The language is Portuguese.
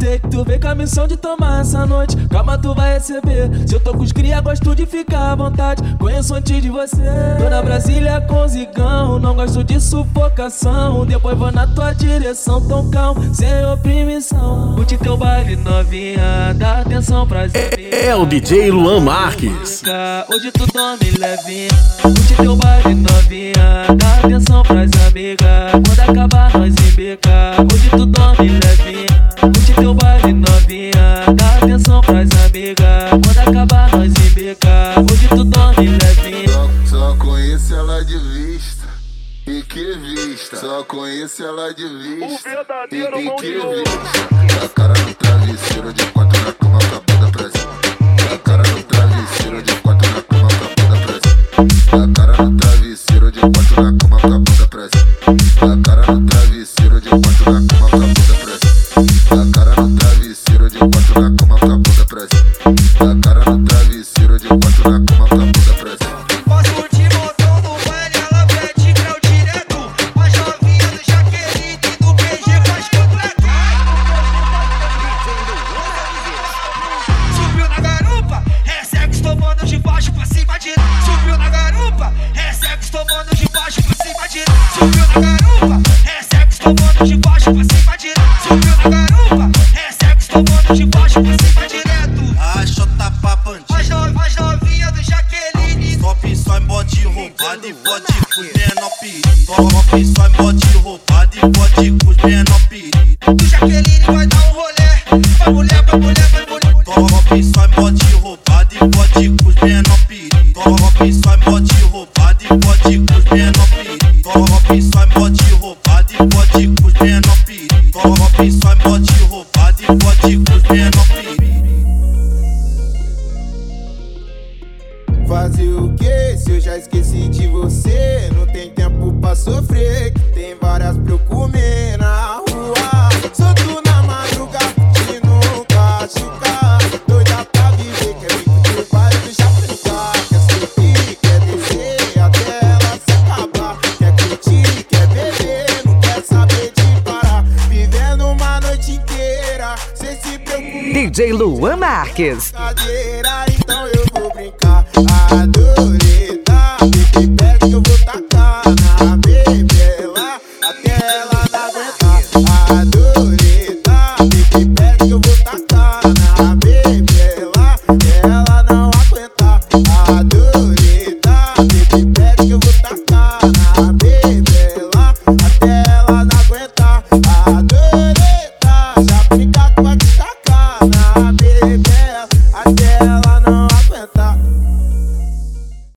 avisei que tu veio com a missão de tomar essa noite. Calma, tu vai receber. Se eu tô com os cria, gosto de ficar à vontade. Conheço antes de você. Tô na Brasília com zigão, não gosto de sufocação. Depois vou na tua direção, tão calmo, sem oprimição. Curte teu baile novinha, dá atenção pra Zé. É o DJ Luan Marques. Hoje tu dorme levinha. Curte teu baile novinha, dá atenção pras amigas. Quando acabar nós embica. Hoje tu dorme levinha. Curte teu baile novinha, dá atenção pras amigas. Quando acabar nós embica. Hoje tu dorme levinha. Só conheço ela de vista. E que vista. Só conheço ela de vista. E que vista. A cara no travesseiro de quatro na cama com a bunda pra cima. A cara no travesseiro de quatro na cama com a bunda pra cima. A cara no travesseiro de quatro na cama com a bunda pra cima. A cara no travesseiro de quatro na cama com a bunda pra cima. A cara no travesseiro de quatro na cama com a bunda pra cima. A cara no travesseiro de quatro na cama com a bunda pra cima. Posso te botar no baile, ela pede grau direto. As novinhas do Jaqueline e do PG faz completo. Subiu na garupa, é sexo tomando de baixo pra cima direto. Subiu na garupa, é sexo tomando de baixo pra cima direto. Subiu na garupa, é sexo tomando de baixo pra cima direto. Subiu na garupa, é sexo tomando de baixo pra cima direto. A chota pra bandido. As novinhas do Jaqueline. Top só em bode roubado e pode com os menor perigo. Top só em bode roubado e pode com os menor perigo. Do Jaqueline vai dar um rolê. Vai mulher, vai mulher, vai mulher. Top só em bode roubado e pode com os menor perigo. Top só em bode roubado e pode com os menor perigo. Top só em bode roubado e pode com os menor perigo. Top só em bode roubado e pode com os menor perigo. Fazer o que se eu já esqueci de você? Não tem tempo pra sofrer, que tem várias pra eu comer na rua. Solto na madrugada, de nunca chucar. Doida pra viver, quer vir pro bairro do Japicá. Quer subir, quer descer, até ela se acabar. Quer curtir, quer beber, não quer saber de parar. Vivendo uma noite inteira, cê se preocupa. DJ Luan Marques. Brincadeira, então eu vou brincar. Adorei.